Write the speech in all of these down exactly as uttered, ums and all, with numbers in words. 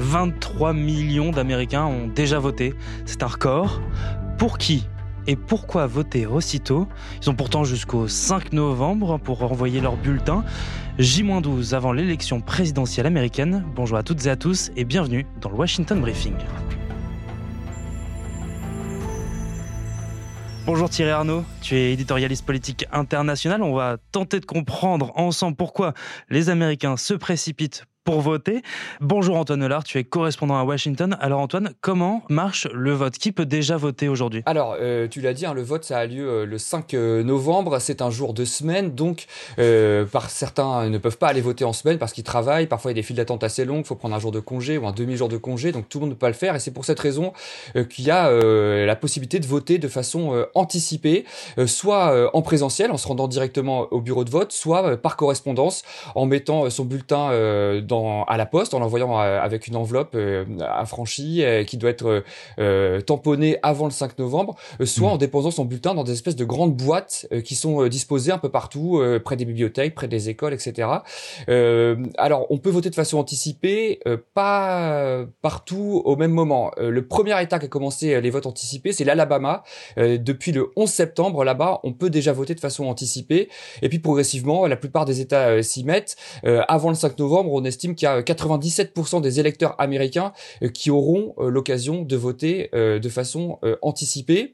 vingt-trois millions d'Américains ont déjà voté. C'est un record. Pour qui et pourquoi voter aussitôt ? Ils ont pourtant jusqu'au cinq novembre pour renvoyer leur bulletin. J douze avant l'élection présidentielle américaine. Bonjour à toutes et à tous et bienvenue dans le Washington Briefing. Bonjour Thierry Arnaud, tu es éditorialiste politique international. On va tenter de comprendre ensemble pourquoi les Américains se précipitent pour voter. Bonjour Antoine Hollard, tu es correspondant à Washington. Alors Antoine, comment marche le vote ? Qui peut déjà voter aujourd'hui ? Alors, euh, tu l'as dit, hein, le vote ça a lieu euh, le cinq novembre, c'est un jour de semaine, donc euh, par certains ne peuvent pas aller voter en semaine parce qu'ils travaillent, parfois il y a des files d'attente assez longues, il faut prendre un jour de congé ou un demi-jour de congé, donc tout le monde ne peut pas le faire et c'est pour cette raison euh, qu'il y a euh, la possibilité de voter de façon euh, anticipée, euh, soit euh, en présentiel en se rendant directement au bureau de vote, soit euh, par correspondance en mettant euh, son bulletin euh, dans à la poste, en l'envoyant euh, avec une enveloppe euh, affranchie euh, qui doit être euh, tamponnée avant le cinq novembre, euh, soit mmh. en déposant son bulletin dans des espèces de grandes boîtes euh, qui sont euh, disposées un peu partout, euh, près des bibliothèques, près des écoles, et cetera. Euh, alors, on peut voter de façon anticipée, euh, pas partout au même moment. Euh, le premier État qui a commencé euh, les votes anticipés, c'est l'Alabama. Euh, depuis le onze septembre, là-bas, on peut déjà voter de façon anticipée. Et puis, progressivement, la plupart des États euh, s'y mettent. Euh, avant le cinq novembre, on estime qu'il y a quatre-vingt-dix-sept pour cent des électeurs américains qui auront l'occasion de voter de façon anticipée.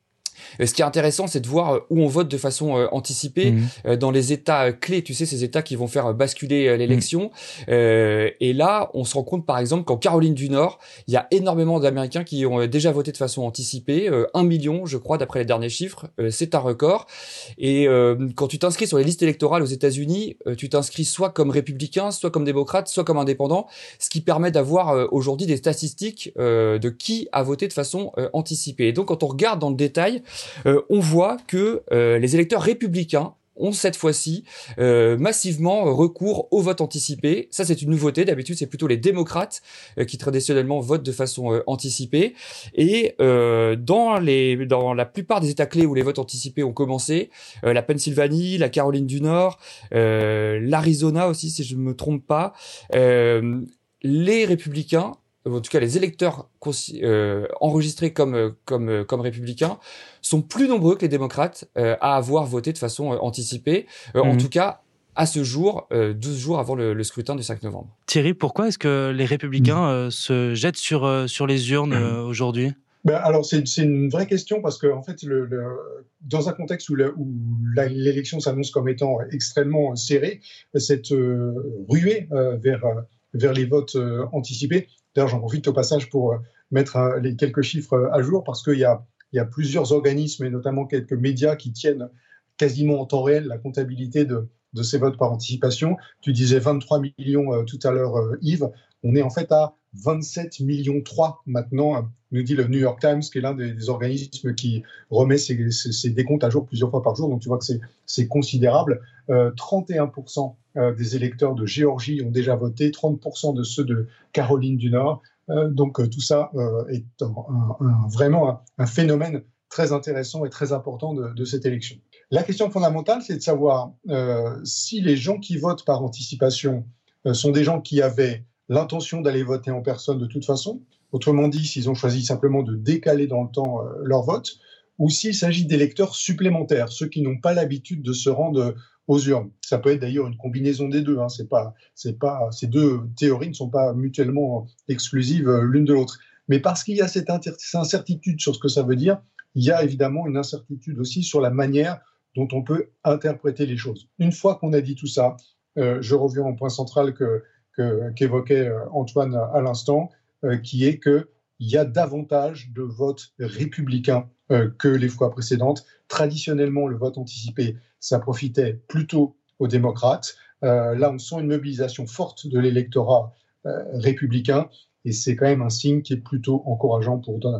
Ce qui est intéressant, c'est de voir où on vote de façon euh, anticipée mmh. dans les États clés, tu sais, ces États qui vont faire basculer euh, l'élection. Mmh. Euh, et là, on se rend compte, par exemple, qu'en Caroline du Nord, il y a énormément d'Américains qui ont déjà voté de façon anticipée. Euh, un million, je crois, d'après les derniers chiffres. Euh, c'est un record. Et euh, quand tu t'inscris sur les listes électorales aux États-Unis, euh, tu t'inscris soit comme républicain, soit comme démocrate, soit comme indépendant, ce qui permet d'avoir euh, aujourd'hui des statistiques euh, de qui a voté de façon euh, anticipée. Et donc, quand on regarde dans le détail, Euh, on voit que euh, les électeurs républicains ont cette fois-ci euh, massivement recours au vote anticipé. Ça, c'est une nouveauté. D'habitude, c'est plutôt les démocrates euh, qui traditionnellement votent de façon euh, anticipée. Et euh, dans les dans la plupart des États clés où les votes anticipés ont commencé, euh, la Pennsylvanie, la Caroline du Nord, euh, l'Arizona aussi, si je ne me trompe pas, euh, les républicains, en tout cas les électeurs euh, enregistrés comme comme comme républicains, sont plus nombreux que les démocrates euh, à avoir voté de façon euh, anticipée. Euh, mmh. En tout cas, à ce jour, euh, douze jours avant le, le scrutin du cinq novembre. Thierry, pourquoi est-ce que les républicains euh, se jettent sur euh, sur les urnes euh, aujourd'hui ? Ben alors c'est, c'est une vraie question parce que en fait le, le, dans un contexte où, le, où la, l'élection s'annonce comme étant extrêmement serrée, cette euh, ruée euh, vers vers les votes euh, anticipés. D'ailleurs, j'en profite au passage pour euh, mettre euh, les quelques chiffres à jour parce qu'il y a il y a plusieurs organismes et notamment quelques médias qui tiennent quasiment en temps réel la comptabilité de de ces votes par anticipation. Tu disais vingt-trois millions euh, tout à l'heure, euh, Yves. On est en fait à vingt-sept millions trois maintenant, euh, nous dit le New York Times, qui est l'un des, des organismes qui remet ses, ses, ses décomptes à jour plusieurs fois par jour. Donc tu vois que c'est, c'est considérable. Euh, trente et un pour cent des électeurs de Géorgie ont déjà voté, trente pour cent de ceux de Caroline du Nord. Euh, donc euh, tout ça euh, est un, un, un, vraiment un, un phénomène très intéressant et très important de, de cette élection. La question fondamentale, c'est de savoir euh, si les gens qui votent par anticipation euh, sont des gens qui avaient l'intention d'aller voter en personne de toute façon, autrement dit, s'ils ont choisi simplement de décaler dans le temps euh, leur vote, ou s'il s'agit d'électeurs supplémentaires, ceux qui n'ont pas l'habitude de se rendre aux urnes. Ça peut être d'ailleurs une combinaison des deux. Hein. C'est pas, c'est pas, ces deux théories ne sont pas mutuellement exclusives euh, l'une de l'autre. Mais parce qu'il y a cette incertitude sur ce que ça veut dire, il y a évidemment une incertitude aussi sur la manière dont on peut interpréter les choses. Une fois qu'on a dit tout ça, euh, je reviens au point central que, que, qu'évoquait Antoine à l'instant, euh, qui est qu'il y a davantage de votes républicains euh, que les fois précédentes. Traditionnellement, le vote anticipé, ça profitait plutôt aux démocrates. Euh, là, on sent une mobilisation forte de l'électorat euh, républicain et c'est quand même un signe qui est plutôt encourageant pour Donald Trump.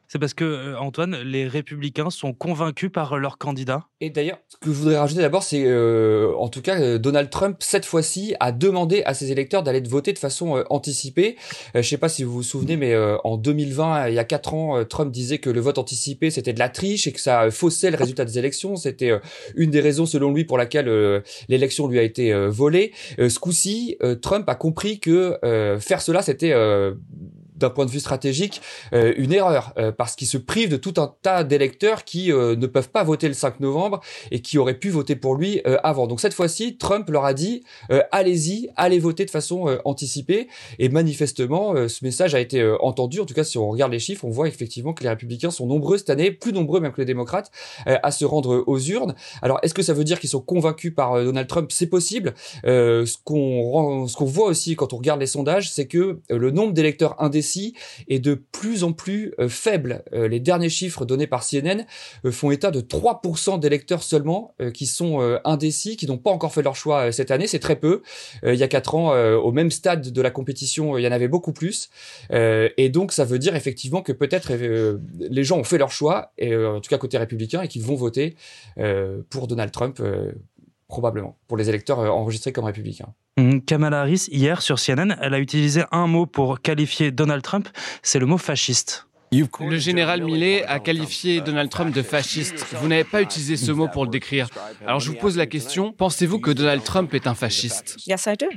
C'est parce que, euh, Antoine, les républicains sont convaincus par leur candidat. Et d'ailleurs, ce que je voudrais rajouter d'abord, c'est euh, en tout cas, euh, Donald Trump, cette fois-ci, a demandé à ses électeurs d'aller voter de façon euh, anticipée. Euh, je sais pas si vous vous souvenez, mais euh, en deux mille vingt, il y a quatre ans, euh, Trump disait que le vote anticipé, c'était de la triche et que ça euh, faussait le résultat des élections. C'était euh, une des raisons, selon lui, pour laquelle euh, l'élection lui a été euh, volée. Euh, ce coup-ci, euh, Trump a compris que euh, faire cela, c'était... Euh, d'un point de vue stratégique, euh, une erreur, euh, parce qu'il se prive de tout un tas d'électeurs qui euh, ne peuvent pas voter le cinq novembre et qui auraient pu voter pour lui euh, avant. Donc cette fois-ci, Trump leur a dit euh, allez-y, allez voter de façon euh, anticipée. Et manifestement, euh, ce message a été euh, entendu. En tout cas, si on regarde les chiffres, on voit effectivement que les républicains sont nombreux cette année, plus nombreux même que les démocrates, euh, à se rendre aux urnes. Alors, est-ce que ça veut dire qu'ils sont convaincus par euh, Donald Trump? C'est possible. Euh, ce qu'on ce qu'on voit aussi quand on regarde les sondages, c'est que euh, le nombre d'électeurs indécis est de plus en plus euh, faible. Euh, les derniers chiffres donnés par C N N euh, font état de trois pour cent d'électeurs seulement euh, qui sont euh, indécis, qui n'ont pas encore fait leur choix euh, cette année. C'est très peu. Euh, il y a quatre ans, euh, au même stade de la compétition, euh, il y en avait beaucoup plus. Euh, et donc, ça veut dire effectivement que peut-être euh, les gens ont fait leur choix, et, euh, en tout cas côté républicain, et qu'ils vont voter euh, pour Donald Trump, euh, probablement, pour les électeurs euh, enregistrés comme républicains. Kamala Harris, hier sur C N N, elle a utilisé un mot pour qualifier Donald Trump, c'est le mot fasciste. Le général Milley a qualifié Donald Trump de fasciste. Vous n'avez pas utilisé ce mot pour le décrire. Alors je vous pose la question, pensez-vous que Donald Trump est un fasciste? Yes, I do.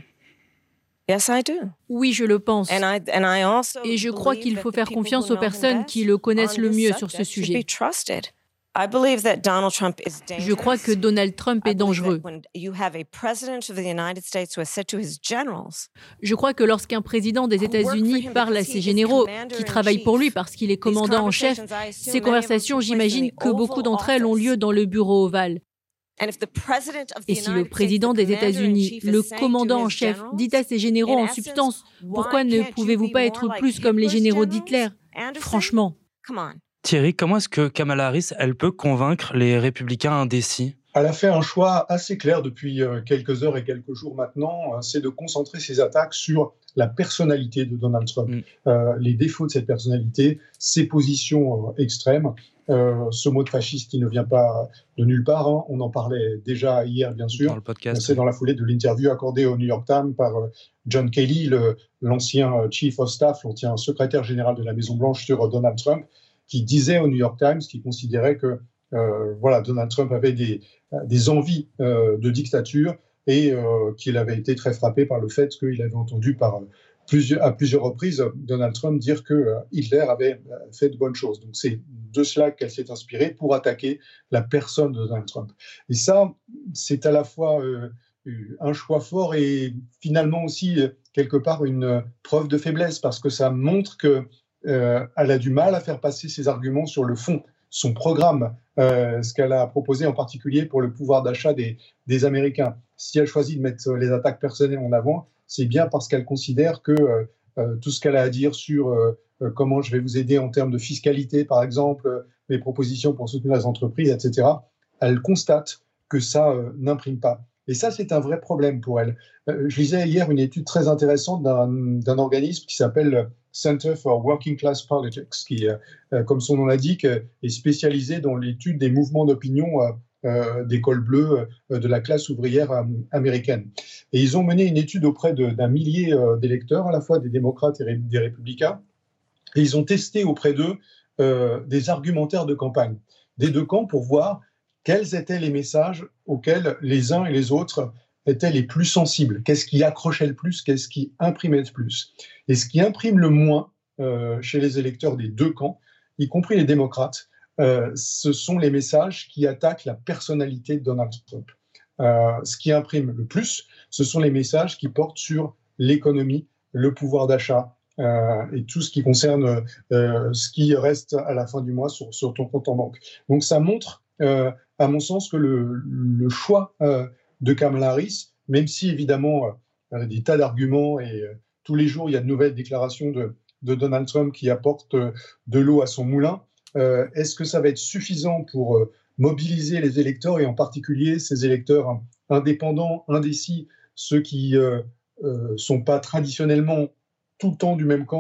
Yes, I do. Oui, je le pense. And I, and I also Et je crois qu'il faut faire believe that the confiance people aux who know him personnes best qui le connaissent on le this mieux sur ce subject should sujet. be trusted. I believe that Donald Trump is dangerous. Je crois que Donald Trump I est believe that dangereux. when you have a president of the United States who has said to his generals, Je crois que lorsqu'un président des États-Unis parle à ses généraux, qui travaillent pour lui parce qu'il est commandant en chef, ces conversations, j'imagine que beaucoup d'entre elles ont lieu dans le bureau ovale. and if the president of the Et si le United States, président the des commander in États-Unis, chief, is le saying commandant to en his chef, generals, dit à ses généraux in en essence, substance, why pourquoi ne can't you pouvez-vous be pas more être like plus comme les Hitler's généraux generals? d'Hitler? Anderson? Franchement. Come on. Thierry, comment est-ce que Kamala Harris, elle peut convaincre les républicains indécis? Elle a fait un choix assez clair depuis euh, quelques heures et quelques jours maintenant, euh, c'est de concentrer ses attaques sur la personnalité de Donald Trump, Mm. euh, les défauts de cette personnalité, ses positions euh, extrêmes. Euh, ce mot de fasciste qui ne vient pas de nulle part, hein. On en parlait déjà hier, bien sûr. Dans le podcast. C'est dans la foulée de l'interview accordée au New York Times par euh, John Kelly, le, l'ancien euh, Chief of Staff, l'ancien secrétaire général de la Maison-Blanche sur euh, Donald Trump, qui disait au New York Times qu'il considérait que euh, voilà, Donald Trump avait des, des envies euh, de dictature et euh, qu'il avait été très frappé par le fait qu'il avait entendu par, euh, plusieurs, à plusieurs reprises Donald Trump dire que euh, Hitler avait euh, fait de bonnes choses. Donc c'est de cela qu'elle s'est inspirée pour attaquer la personne de Donald Trump. Et ça, c'est à la fois euh, un choix fort et finalement aussi euh, quelque part une euh, preuve de faiblesse parce que ça montre que Euh, elle a du mal à faire passer ses arguments sur le fond, son programme, euh, ce qu'elle a proposé en particulier pour le pouvoir d'achat des, des Américains. Si elle choisit de mettre les attaques personnelles en avant, c'est bien parce qu'elle considère que euh, tout ce qu'elle a à dire sur euh, comment je vais vous aider en termes de fiscalité, par exemple, mes propositions pour soutenir les entreprises, et cetera, elle constate que ça euh, n'imprime pas. Et ça, c'est un vrai problème pour elle. Euh, je lisais hier une étude très intéressante d'un, d'un organisme qui s'appelle Center for Working Class Politics, qui, euh, comme son nom l'indique, est spécialisé dans l'étude des mouvements d'opinion euh, euh, des cols bleus euh, de la classe ouvrière euh, américaine. Et ils ont mené une étude auprès de, d'un millier euh, d'électeurs, à la fois des démocrates et ré, des républicains, et ils ont testé auprès d'eux euh, des argumentaires de campagne des deux camps pour voir quels étaient les messages auxquels les uns et les autres étaient les plus sensibles. Qu'est-ce qui accrochait le plus? Qu'est-ce qui imprimait le plus? Et ce qui imprime le moins euh, chez les électeurs des deux camps, y compris les démocrates, euh, ce sont les messages qui attaquent la personnalité de Donald Trump. Euh, ce qui imprime le plus, ce sont les messages qui portent sur l'économie, le pouvoir d'achat euh, et tout ce qui concerne euh, ce qui reste à la fin du mois sur, sur ton compte en banque. Donc ça montre, euh, à mon sens, que le, le choix euh, de Kamala Harris, même si évidemment euh, des tas d'arguments et euh, tous les jours il y a de nouvelles déclarations de, de Donald Trump qui apportent euh, de l'eau à son moulin, euh, est-ce que ça va être suffisant pour euh, mobiliser les électeurs et en particulier ces électeurs hein, indépendants, indécis, ceux qui ne euh, euh, sont pas traditionnellement tout le temps du même camp?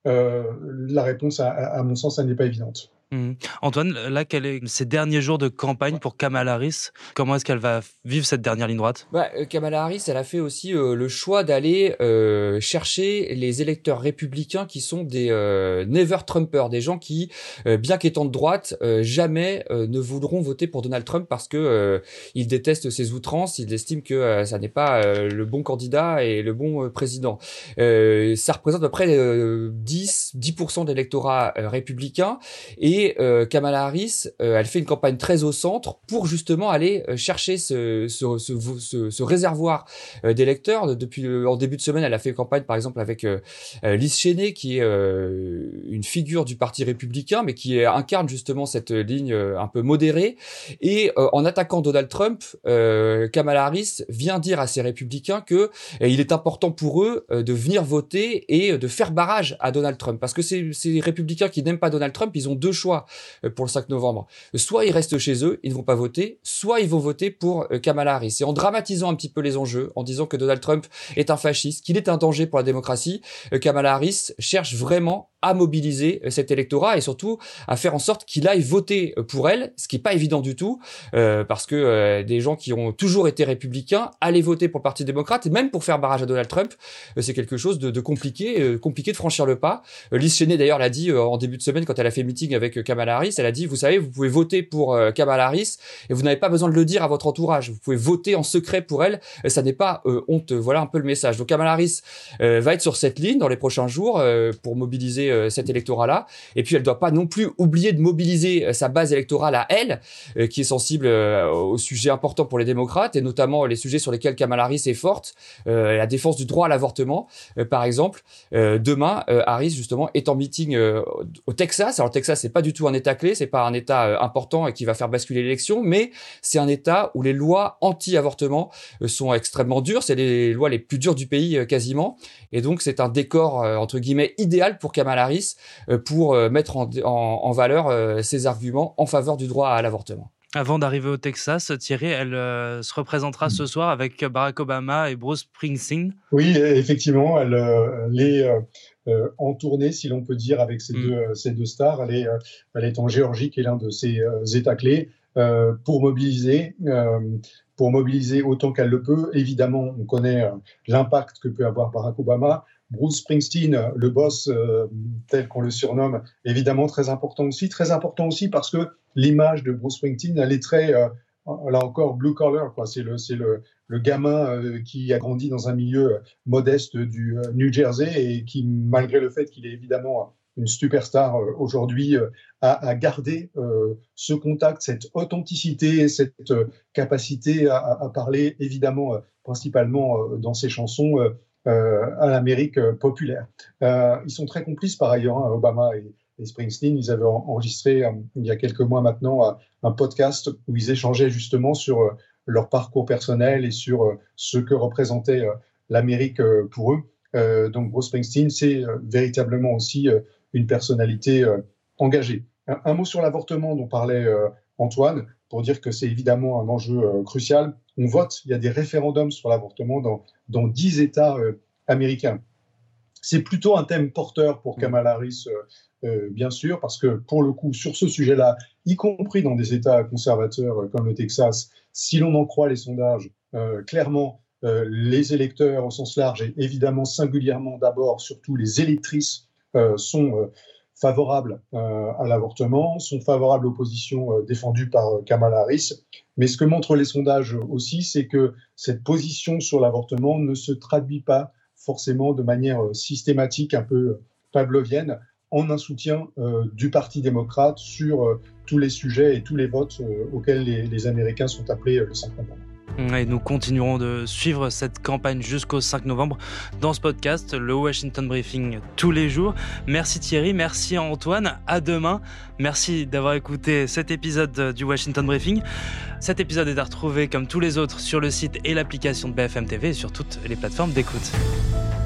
euh, la réponse, à, à mon sens, elle n'est pas évidente. Mmh. Antoine, là, quels sont ces derniers jours de campagne pour Kamala Harris? Comment est-ce qu'elle va vivre cette dernière ligne droite? Bah, euh, Kamala Harris, elle a fait aussi euh, le choix d'aller euh, chercher les électeurs républicains qui sont des euh, never Trumpers, des gens qui, euh, bien qu'étant de droite, euh, jamais euh, ne voudront voter pour Donald Trump parce que euh, ils détestent ses outrances, ils estiment que euh, ça n'est pas euh, le bon candidat et le bon euh, président. Euh, ça représente à peu près euh, dix pour cent de l'électorat euh, républicain et Et euh, Kamala Harris, euh, elle fait une campagne très au centre pour justement aller euh, chercher ce, ce, ce, ce, ce réservoir euh, d'électeurs. Depuis le, en début de semaine, elle a fait une campagne par exemple avec euh, Liz Cheney, qui est euh, une figure du Parti républicain, mais qui incarne justement cette ligne euh, un peu modérée. Et euh, en attaquant Donald Trump, euh, Kamala Harris vient dire à ces républicains que euh, il est important pour eux euh, de venir voter et euh, de faire barrage à Donald Trump. Parce que ces, ces républicains qui n'aiment pas Donald Trump, ils ont deux choix pour le cinq novembre. Soit ils restent chez eux, ils ne vont pas voter, soit ils vont voter pour Kamala Harris. Et en dramatisant un petit peu les enjeux, en disant que Donald Trump est un fasciste, qu'il est un danger pour la démocratie, Kamala Harris cherche vraiment à mobiliser cet électorat et surtout à faire en sorte qu'il aille voter pour elle, ce qui est pas évident du tout, euh, parce que euh, des gens qui ont toujours été républicains allaient voter pour le Parti démocrate et même pour faire barrage à Donald Trump, euh, c'est quelque chose de, de compliqué, euh, compliqué de franchir le pas. Euh, Liz Cheney d'ailleurs l'a dit euh, en début de semaine quand elle a fait meeting avec Kamala Harris, elle a dit, vous savez, vous pouvez voter pour euh, Kamala Harris et vous n'avez pas besoin de le dire à votre entourage, vous pouvez voter en secret pour elle, euh, ça n'est pas euh, honteux. Voilà un peu le message. Donc Kamala Harris euh, va être sur cette ligne dans les prochains jours euh, pour mobiliser euh, cet électorat-là. Et puis elle doit pas non plus oublier de mobiliser euh, sa base électorale à elle, euh, qui est sensible euh, aux sujets importants pour les démocrates et notamment les sujets sur lesquels Kamala Harris est forte, euh, la défense du droit à l'avortement, euh, par exemple. Euh, demain, euh, Harris justement est en meeting euh, au Texas. Alors le Texas, c'est pas du tout un État clé, c'est pas un État euh, important et qui va faire basculer l'élection, mais c'est un État où les lois anti-avortement euh, sont extrêmement dures. C'est les lois les plus dures du pays euh, quasiment. Et donc c'est un décor euh, entre guillemets idéal pour Kamala Harris euh, pour euh, mettre en, en, en valeur euh, ses arguments en faveur du droit à l'avortement. Avant d'arriver au Texas, Thierry, elle euh, se représentera ce soir avec Barack Obama et Bruce Springsteen. Oui, effectivement, elle, euh, elle est euh, euh, en tournée, si l'on peut dire, avec ces, mm. deux, euh, ces deux stars. Elle est, euh, elle est en Géorgie, qui est l'un de ses euh, États clés, euh, pour mobiliser, euh, pour mobiliser autant qu'elle le peut. Évidemment, on connaît euh, l'impact que peut avoir Barack Obama. Bruce Springsteen, le boss euh, tel qu'on le surnomme, évidemment très important aussi. Très important aussi parce que l'image de Bruce Springsteen, elle est très, euh, là encore, blue collar, quoi. C'est le, c'est le, le gamin euh, qui a grandi dans un milieu modeste du euh, New Jersey et qui, malgré le fait qu'il est évidemment une superstar euh, aujourd'hui, euh, a, a gardé euh, ce contact, cette authenticité, cette euh, capacité à, à parler, évidemment, euh, principalement euh, dans ses chansons, euh, Euh, à l'Amérique euh, populaire. Euh, ils sont très complices par ailleurs, hein, Obama et, et Springsteen. Ils avaient en, enregistré euh, il y a quelques mois maintenant euh, un podcast où ils échangeaient justement sur euh, leur parcours personnel et sur euh, ce que représentait euh, l'Amérique euh, pour eux. Euh, donc Bruce Springsteen, c'est euh, véritablement aussi euh, une personnalité euh, engagée. Un, un mot sur l'avortement dont parlait euh, Antoine, pour dire que c'est évidemment un enjeu euh, crucial. On vote, il y a des référendums sur l'avortement dans, dans dix États euh, américains. C'est plutôt un thème porteur pour Kamala Harris, euh, euh, bien sûr, parce que pour le coup, sur ce sujet-là, y compris dans des États conservateurs euh, comme le Texas, si l'on en croit les sondages, euh, clairement, euh, les électeurs au sens large, et évidemment singulièrement d'abord, surtout les électrices, euh, sont euh, favorables euh, à l'avortement, sont favorables aux positions euh, défendues par euh, Kamala Harris. Mais ce que montrent les sondages aussi, c'est que cette position sur l'avortement ne se traduit pas forcément de manière euh, systématique, un peu euh, pavlovienne, en un soutien euh, du Parti démocrate sur euh, tous les sujets et tous les votes euh, auxquels les, les Américains sont appelés euh, le cinq novembre. Et nous continuerons de suivre cette campagne jusqu'au cinq novembre dans ce podcast, le Washington Briefing, tous les jours. Merci Thierry, merci Antoine, à demain. Merci d'avoir écouté cet épisode du Washington Briefing. Cet épisode est à retrouver comme tous les autres sur le site et l'application de B F M T V et sur toutes les plateformes d'écoute.